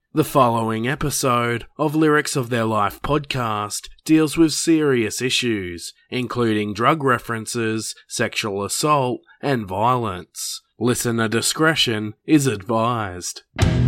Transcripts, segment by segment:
The following episode of Lyrics of Their Life podcast deals with serious issues, including drug references, sexual assault, and violence. Listener discretion is advised.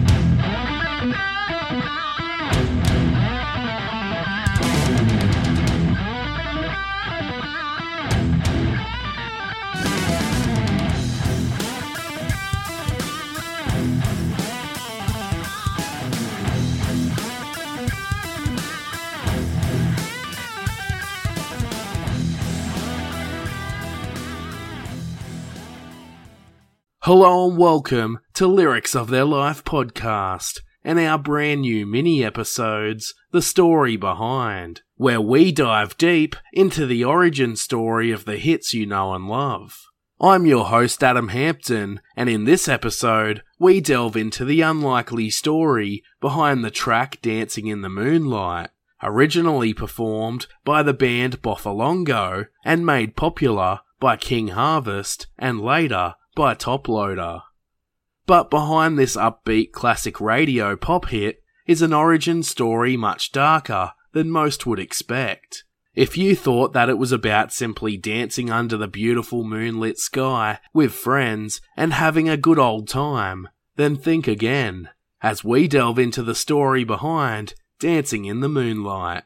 Hello and welcome to Lyrics of Their Life podcast and our brand new mini episodes, The Story Behind, where we dive deep into the origin story of the hits you know and love. I'm your host Adam Hampton, and in this episode we delve into the unlikely story behind the track Dancing in the Moonlight, originally performed by the band Boffalongo and made popular by King Harvest and later by Top Loader. But behind this upbeat classic radio pop hit is an origin story much darker than most would expect. If you thought that it was about simply dancing under the beautiful moonlit sky with friends and having a good old time, then think again, as we delve into the story behind Dancing in the Moonlight.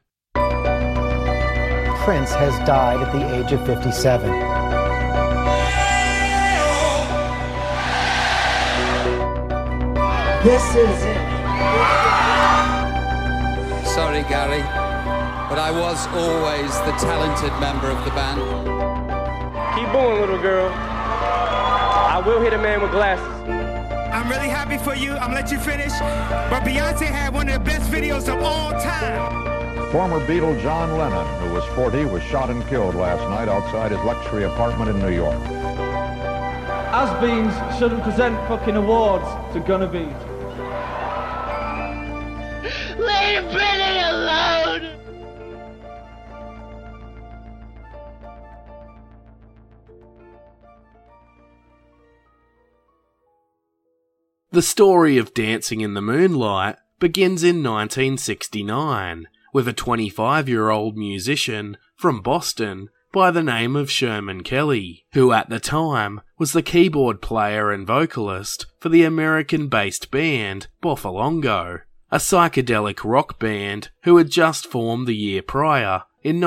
Prince has died at the age of 57. This is it. Sorry, Gary, but I was always the talented member of the band. Keep going, little girl. I will hit a man with glasses. I'm really happy for you. I'm gonna let you finish. But Beyonce had one of the best videos of all time. Former Beatle John Lennon, who was 40, was shot and killed last night outside his luxury apartment in New York. Has-beens shouldn't present fucking awards to Gonna Be. Leave Britney alone! The story of Dancing in the Moonlight begins in 1969 with a 25-year-old musician from Boston by the name of Sherman Kelly, who at the time was the keyboard player and vocalist for the American-based band Boffalongo, a psychedelic rock band who had just formed the year prior in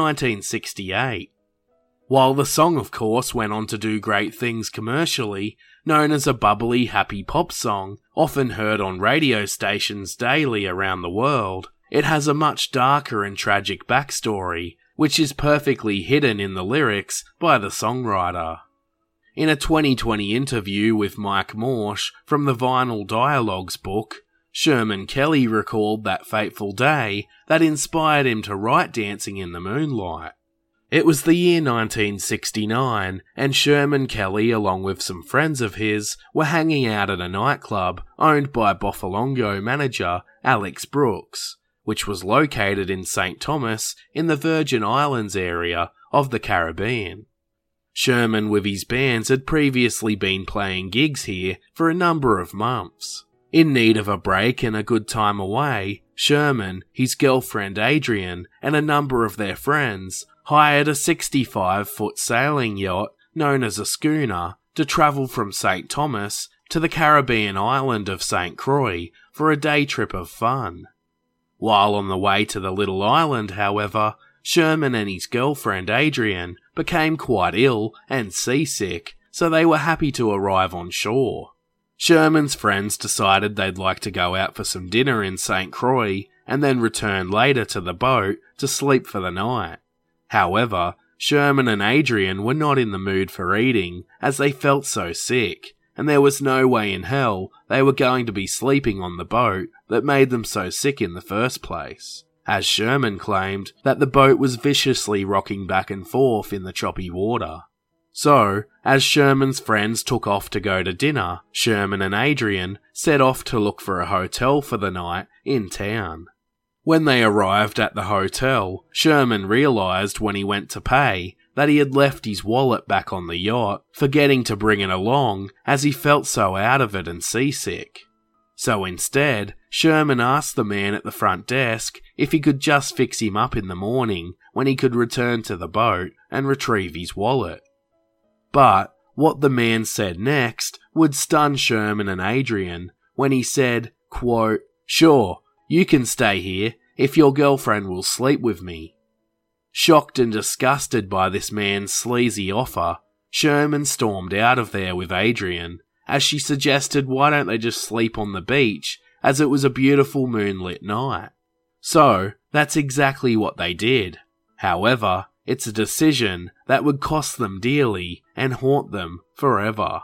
1968. While the song of course went on to do great things commercially, known as a bubbly happy pop song often heard on radio stations daily around the world, it has a much darker and tragic backstory, which is perfectly hidden in the lyrics by the songwriter. In a 2020 interview with Mike Morsh from the Vinyl Dialogues book, Sherman Kelly recalled that fateful day that inspired him to write Dancing in the Moonlight. It was the year 1969, and Sherman Kelly, along with some friends of his, were hanging out at a nightclub owned by Boffalongo manager Alex Brooks, which was located in St. Thomas in the Virgin Islands area of the Caribbean. Sherman with his bands had previously been playing gigs here for a number of months. In need of a break and a good time away, Sherman, his girlfriend Adrian, and a number of their friends hired a 65-foot sailing yacht known as a schooner to travel from St. Thomas to the Caribbean island of St. Croix for a day trip of fun. While on the way to the little island, however, Sherman and his girlfriend Adrian became quite ill and seasick, so they were happy to arrive on shore. Sherman's friends decided they'd like to go out for some dinner in St. Croix and then return later to the boat to sleep for the night. However, Sherman and Adrian were not in the mood for eating as they felt so sick, and there was no way in hell they were going to be sleeping on the boat that made them so sick in the first place, as Sherman claimed that the boat was viciously rocking back and forth in the choppy water. So, as Sherman's friends took off to go to dinner, Sherman and Adrian set off to look for a hotel for the night in town. When they arrived at the hotel, Sherman realised when he went to pay that he had left his wallet back on the yacht, forgetting to bring it along as he felt so out of it and seasick. So instead, Sherman asked the man at the front desk if he could just fix him up in the morning when he could return to the boat and retrieve his wallet. But what the man said next would stun Sherman and Adrian when he said, quote, "Sure, you can stay here if your girlfriend will sleep with me." Shocked and disgusted by this man's sleazy offer, Sherman stormed out of there with Adrian, as she suggested why don't they just sleep on the beach, as it was a beautiful moonlit night. So, that's exactly what they did. However, it's a decision that would cost them dearly and haunt them forever.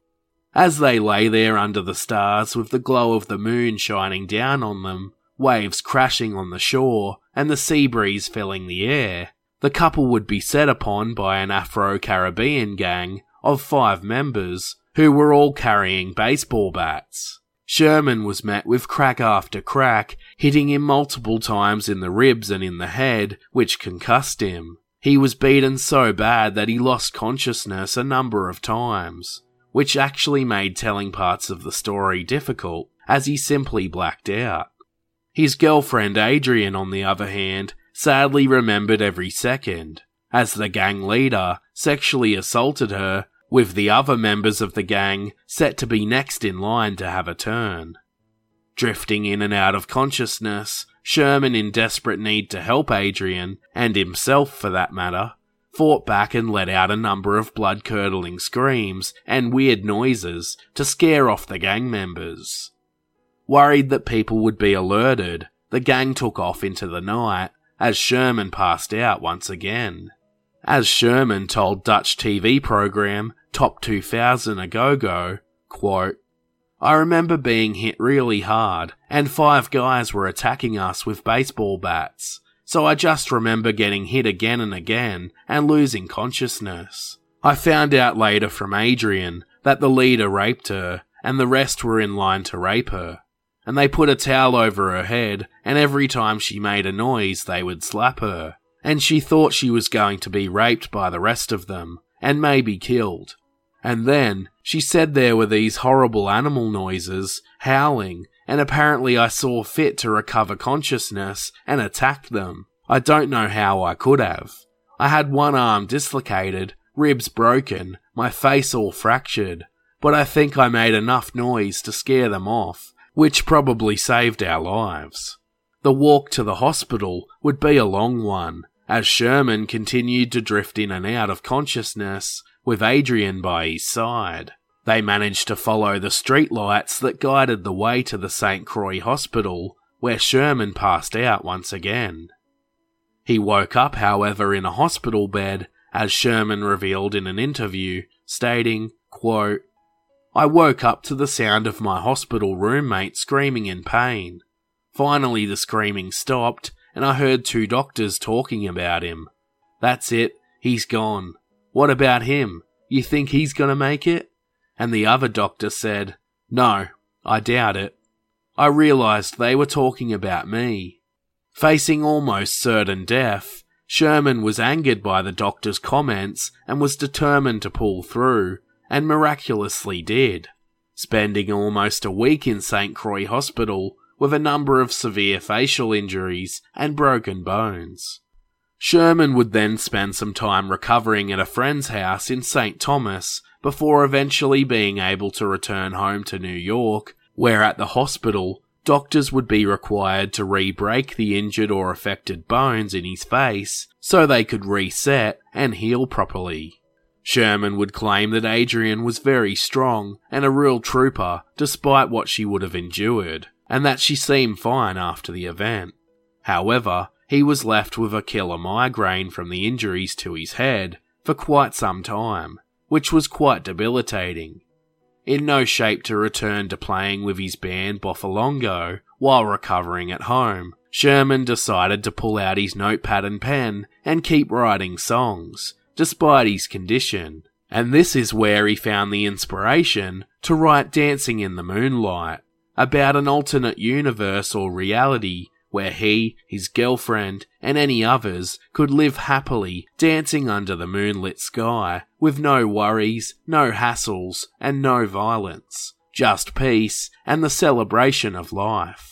As they lay there under the stars with the glow of the moon shining down on them, waves crashing on the shore, and the sea breeze filling the air, the couple would be set upon by an Afro-Caribbean gang of 5 members who were all carrying baseball bats. Sherman was met with crack after crack, hitting him multiple times in the ribs and in the head, which concussed him. He was beaten so bad that he lost consciousness a number of times, which actually made telling parts of the story difficult, as he simply blacked out. His girlfriend Adrian, on the other hand, sadly remembered every second, as the gang leader sexually assaulted her, with the other members of the gang set to be next in line to have a turn. Drifting in and out of consciousness, Sherman, in desperate need to help Adrian, and himself for that matter, fought back and let out a number of blood-curdling screams and weird noises to scare off the gang members. Worried that people would be alerted, the gang took off into the night, as Sherman passed out once again. As Sherman told Dutch TV program Top 2000 A Go-Go, quote, "I remember being hit really hard, and 5 guys were attacking us with baseball bats, so I just remember getting hit again and again and losing consciousness. I found out later from Adrian that the leader raped her, and the rest were in line to rape her. And they put a towel over her head, and every time she made a noise they would slap her. And she thought she was going to be raped by the rest of them, and maybe killed. And then, she said there were these horrible animal noises, howling, and apparently I saw fit to recover consciousness and attack them. I don't know how I could have. I had one arm dislocated, ribs broken, my face all fractured, but I think I made enough noise to scare them off, which probably saved our lives. The walk to the hospital would be a long one, as Sherman continued to drift in and out of consciousness, with Adrian by his side. They managed to follow the streetlights that guided the way to the St. Croix Hospital, where Sherman passed out once again. He woke up, however, in a hospital bed, as Sherman revealed in an interview, stating, quote, "I woke up to the sound of my hospital roommate screaming in pain. Finally the screaming stopped, and I heard 2 doctors talking about him. That's it, he's gone. What about him? You think he's gonna make it?" And the other doctor said, "No, I doubt it." I realized they were talking about me. Facing almost certain death, Sherman was angered by the doctor's comments and was determined to pull through, and miraculously did, spending almost a week in St. Croix Hospital with a number of severe facial injuries and broken bones. Sherman would then spend some time recovering at a friend's house in St. Thomas before eventually being able to return home to New York, where at the hospital, doctors would be required to re-break the injured or affected bones in his face so they could reset and heal properly. Sherman would claim that Adrian was very strong and a real trooper despite what she would have endured, and that she seemed fine after the event. However, he was left with a killer migraine from the injuries to his head for quite some time, which was quite debilitating. In no shape to return to playing with his band Boffalongo while recovering at home, Sherman decided to pull out his notepad and pen and keep writing songs, despite his condition, and this is where he found the inspiration to write Dancing in the Moonlight, about an alternate universe or reality where he, his girlfriend, and any others could live happily dancing under the moonlit sky, with no worries, no hassles, and no violence, just peace and the celebration of life.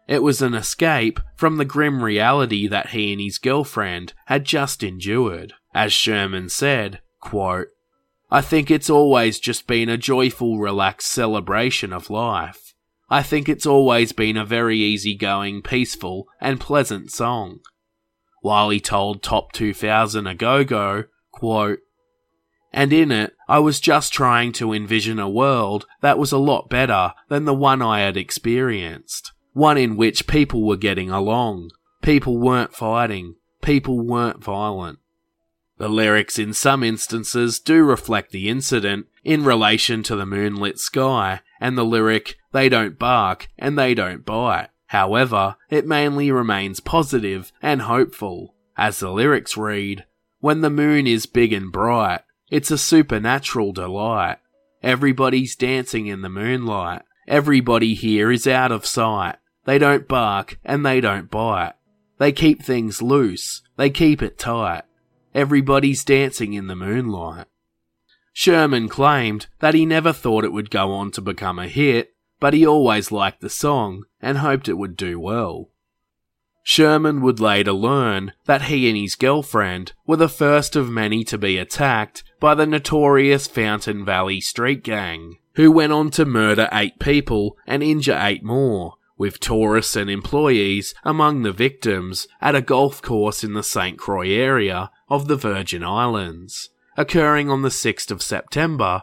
It was an escape from the grim reality that he and his girlfriend had just endured. As Sherman said, quote, "I think it's always just been a joyful, relaxed celebration of life. I think it's always been a very easygoing, peaceful, and pleasant song." While he told Top 2000 a Go-Go, quote, "And in it, I was just trying to envision a world that was a lot better than the one I had experienced. One in which people were getting along, people weren't fighting, people weren't violent." The lyrics in some instances do reflect the incident in relation to the moonlit sky and the lyric, "They don't bark and they don't bite." However, it mainly remains positive and hopeful, as the lyrics read, "When the moon is big and bright, it's a supernatural delight. Everybody's dancing in the moonlight. Everybody here is out of sight. They don't bark and they don't bite. They keep things loose, they keep it tight. Everybody's dancing in the moonlight." Sherman claimed that he never thought it would go on to become a hit, but he always liked the song and hoped it would do well. Sherman would later learn that he and his girlfriend were the first of many to be attacked by the notorious Fountain Valley Street Gang, who went on to murder 8 people and injure 8 more, with tourists and employees among the victims at a golf course in the St. Croix area of the Virgin Islands, occurring on the 6th of September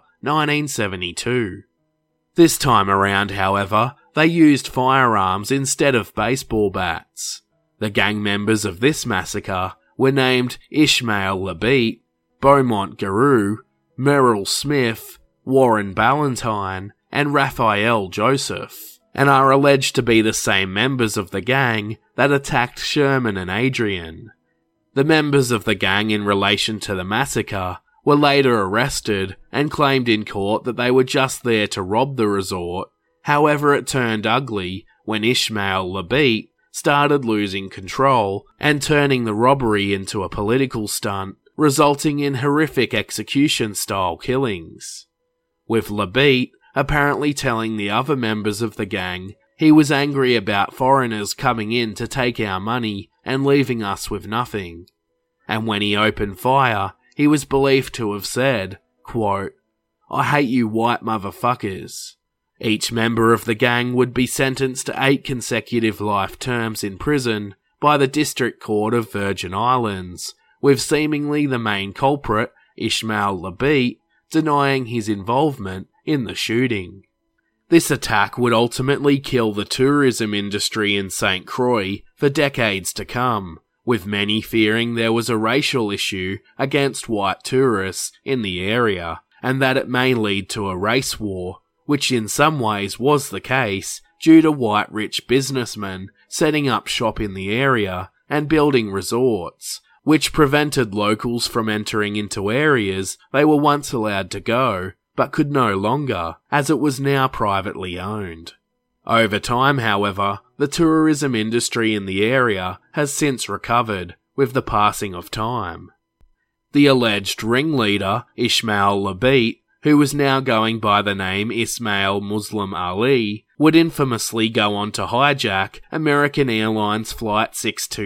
1972. This time around, however, they used firearms instead of baseball bats. The gang members of this massacre were named Ishmael Labite, Beaumont Garou, Merrill Smith, Warren Ballantyne, and Raphael Joseph, and are alleged to be the same members of the gang that attacked Sherman and Adrian. The members of the gang in relation to the massacre were later arrested and claimed in court that they were just there to rob the resort. However, it turned ugly when Ishmael Labite started losing control and turning the robbery into a political stunt, resulting in horrific execution-style killings. With Labite apparently telling the other members of the gang he was angry about foreigners coming in to take our money and leaving us with nothing. And when he opened fire, he was believed to have said, quote, "I hate you white motherfuckers." Each member of the gang would be sentenced to 8 consecutive life terms in prison by the District Court of Virgin Islands, with seemingly the main culprit, Ishmael Labite, denying his involvement in the shooting. This attack would ultimately kill the tourism industry in St. Croix for decades to come, with many fearing there was a racial issue against white tourists in the area, and that it may lead to a race war, which in some ways was the case due to white rich businessmen setting up shop in the area and building resorts, which prevented locals from entering into areas they were once allowed to go, but could no longer, as it was now privately owned. Over time, however, the tourism industry in the area has since recovered, with the passing of time. The alleged ringleader, Ishmael Labite, who was now going by the name Ismail Muslim Ali, would infamously go on to hijack American Airlines Flight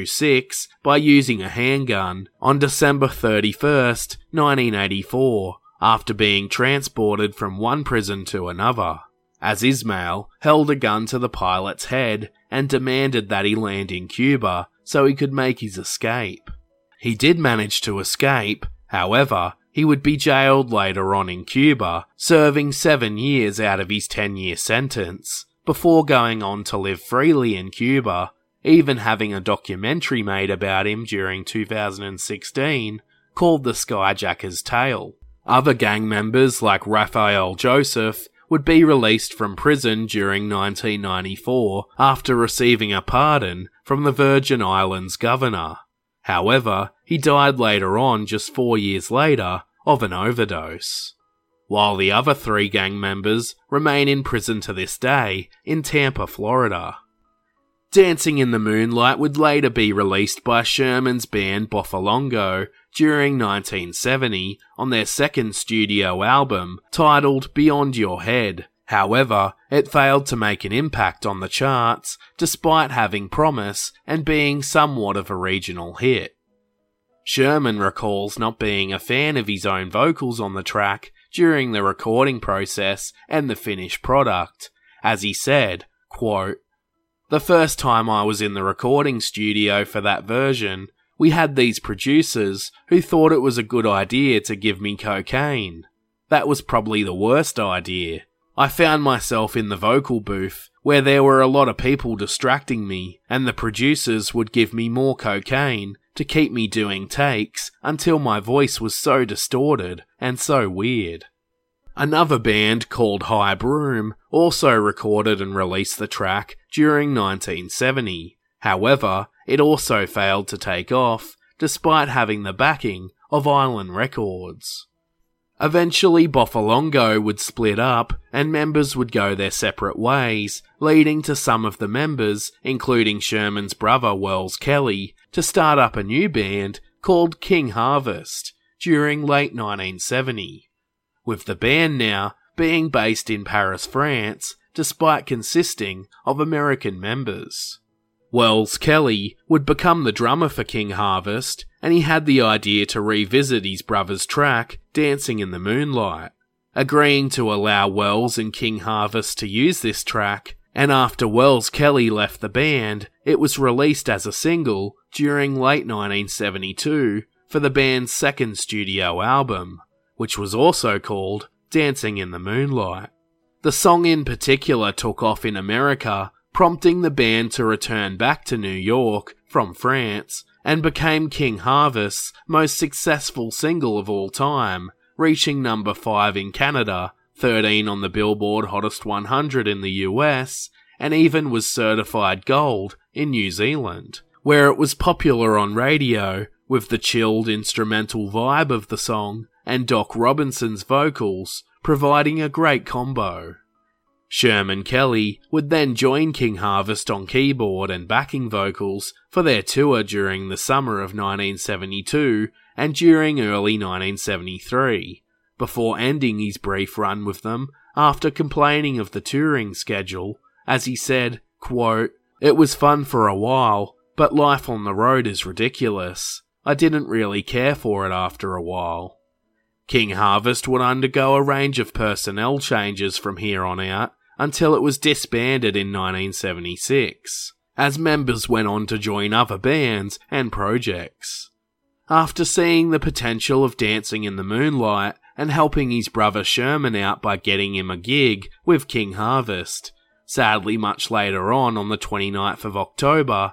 626 by using a handgun on December 31st, 1984, after being transported from one prison to another, as Ismail held a gun to the pilot's head and demanded that he land in Cuba so he could make his escape. He did manage to escape, however, he would be jailed later on in Cuba, serving 7 years out of his 10-year sentence, before going on to live freely in Cuba, even having a documentary made about him during 2016 called The Skyjacker's Tale. Other gang members like Raphael Joseph would be released from prison during 1994 after receiving a pardon from the Virgin Islands governor. However, he died later on, just 4 years later, of an overdose. While the other 3 gang members remain in prison to this day in Tampa, Florida. Dancing in the Moonlight would later be released by Sherman's band Boffalongo during 1970 on their second studio album titled Beyond Your Head. However, it failed to make an impact on the charts, despite having promise and being somewhat of a regional hit. Sherman recalls not being a fan of his own vocals on the track during the recording process and the finished product, as he said, quote, "The first time I was in the recording studio for that version, we had these producers who thought it was a good idea to give me cocaine. That was probably the worst idea. I found myself in the vocal booth, where there were a lot of people distracting me, and the producers would give me more cocaine to keep me doing takes until my voice was so distorted and so weird." Another band called High Broom also recorded and released the track during 1970. However, it also failed to take off, despite having the backing of Island Records. Eventually, Boffalongo would split up, and members would go their separate ways, leading to some of the members, including Sherman's brother Wells Kelly, to start up a new band called King Harvest during late 1970, with the band now being based in Paris, France, despite consisting of American members. Wells Kelly would become the drummer for King Harvest, and he had the idea to revisit his brother's track, Dancing in the Moonlight, agreeing to allow Wells and King Harvest to use this track, and after Wells Kelly left the band, it was released as a single during late 1972 for the band's second studio album, which was also called Dancing in the Moonlight. The song in particular took off in America, prompting the band to return back to New York from France, and became King Harvest's most successful single of all time, reaching number 5 in Canada, 13 on the Billboard Hottest 100 in the US, and even was certified gold in New Zealand, where it was popular on radio, with the chilled instrumental vibe of the song and Doc Robinson's vocals providing a great combo. Sherman Kelly would then join King Harvest on keyboard and backing vocals for their tour during the summer of 1972 and during early 1973, before ending his brief run with them after complaining of the touring schedule, as he said, quote, "It was fun for a while, but life on the road is ridiculous. I didn't really care for it after a while." King Harvest would undergo a range of personnel changes from here on out, until it was disbanded in 1976, as members went on to join other bands and projects. After seeing the potential of Dancing in the Moonlight and helping his brother Sherman out by getting him a gig with King Harvest, sadly much later on the 29th of October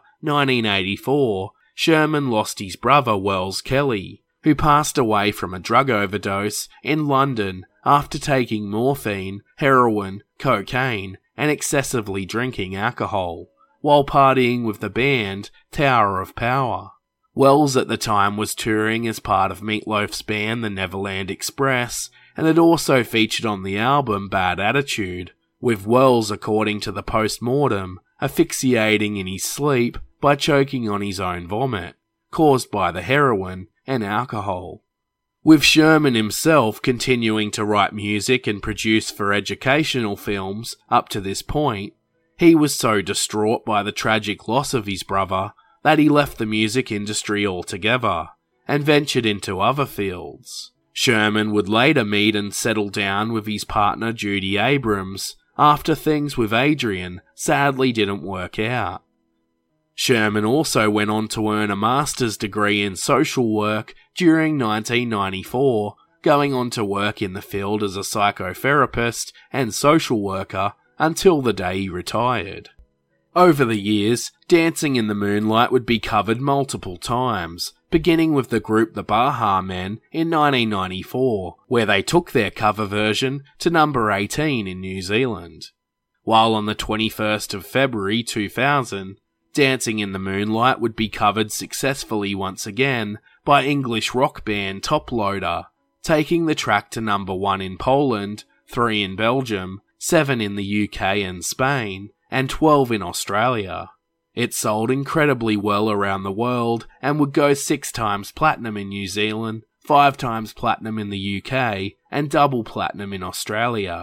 1984, Sherman lost his brother Wells Kelly, who passed away from a drug overdose in London after taking morphine, heroin, cocaine, and excessively drinking alcohol, while partying with the band Tower of Power. Wells at the time was touring as part of Meat Loaf's band The Neverland Express, and had also featured on the album Bad Attitude, with Wells, according to the post-mortem, asphyxiating in his sleep by choking on his own vomit, caused by the heroin and alcohol. With Sherman himself continuing to write music and produce for educational films up to this point, he was so distraught by the tragic loss of his brother that he left the music industry altogether and ventured into other fields. Sherman would later meet and settle down with his partner Judy Abrams after things with Adrian sadly didn't work out. Sherman also went on to earn a master's degree in social work during 1994, going on to work in the field as a psychotherapist and social worker until the day he retired. Over the years, Dancing in the Moonlight would be covered multiple times, beginning with the group The Baha Men in 1994, where they took their cover version to number 18 in New Zealand. While on the 21st of February 2000, Dancing in the Moonlight would be covered successfully once again by English rock band Top Loader, taking the track to number 1 in Poland, 3 in Belgium, 7 in the UK and Spain, and 12 in Australia. It sold incredibly well around the world and would go 6 times platinum in New Zealand, 5 times platinum in the UK, and double platinum in Australia,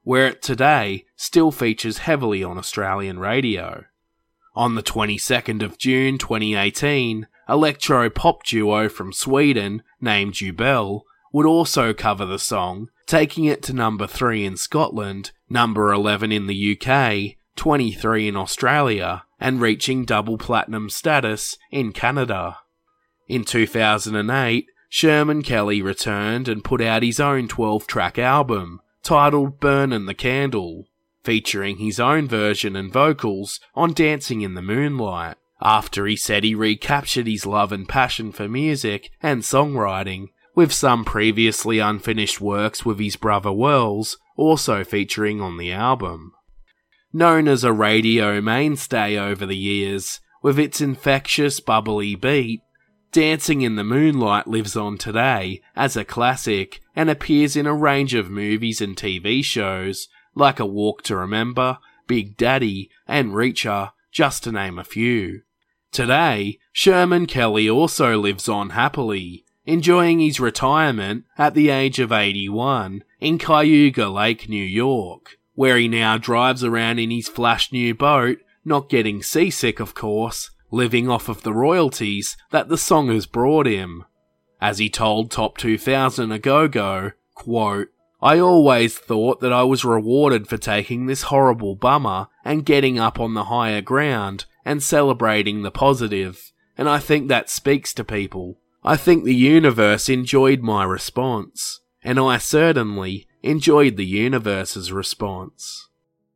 where it today still features heavily on Australian radio. On the 22nd of June 2018, electro-pop duo from Sweden named Jubel would also cover the song, taking it to number 3 in Scotland, number 11 in the UK, 23 in Australia, and reaching double platinum status in Canada. In 2008, Sherman Kelly returned and put out his own 12-track album, titled Burnin' the Candle, featuring his own version and vocals on Dancing in the Moonlight, after he said he recaptured his love and passion for music and songwriting, with some previously unfinished works with his brother Wells also featuring on the album. Known as a radio mainstay over the years, with its infectious, bubbly beat, Dancing in the Moonlight lives on today as a classic and appears in a range of movies and TV shows like A Walk to Remember, Big Daddy, and Reacher, just to name a few. Today, Sherman Kelly also lives on happily, enjoying his retirement at the age of 81 in Cayuga Lake, New York, where he now drives around in his flash new boat, not getting seasick of course, living off of the royalties that the song has brought him. As he told Top 2000 a go-go, quote, "I always thought that I was rewarded for taking this horrible bummer and getting up on the higher ground and celebrating the positive, and I think that speaks to people. I think the universe enjoyed my response, and I certainly enjoyed the universe's response."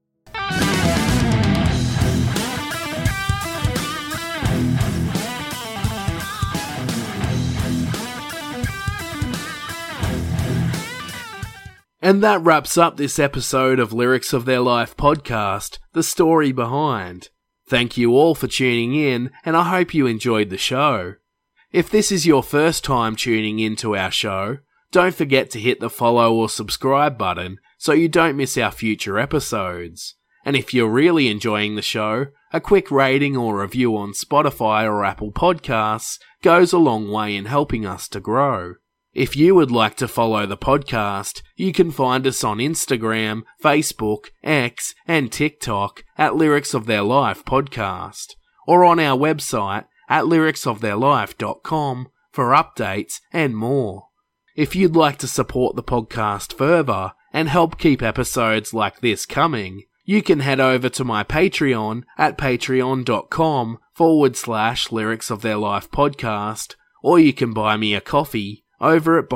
And that wraps up this episode of Lyrics of Their Life podcast, The Story Behind. Thank you all for tuning in, and I hope you enjoyed the show. If this is your first time tuning into our show, don't forget to hit the follow or subscribe button so you don't miss our future episodes. And if you're really enjoying the show, a quick rating or review on Spotify or Apple Podcasts goes a long way in helping us to grow. If you would like to follow the podcast, you can find us on Instagram, Facebook, X, and TikTok at Lyrics of Their Life Podcast, or on our website at lyricsoftheirlife.com for updates and more. If you'd like to support the podcast further and help keep episodes like this coming, you can head over to my Patreon at patreon.com/Lyrics of Their Life Podcast, or you can buy me a coffee over at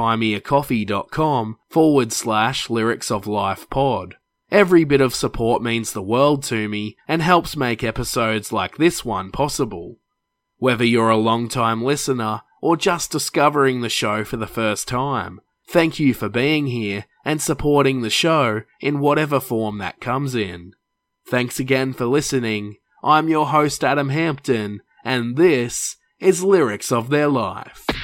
buymeacoffee.com/Lyrics of Life Pod. Every bit of support means the world to me and helps make episodes like this one possible. Whether you're a long-time listener or just discovering the show for the first time, thank you for being here and supporting the show in whatever form that comes in. Thanks again for listening. I'm your host Adam Hampton, and this is Lyrics of Their Life.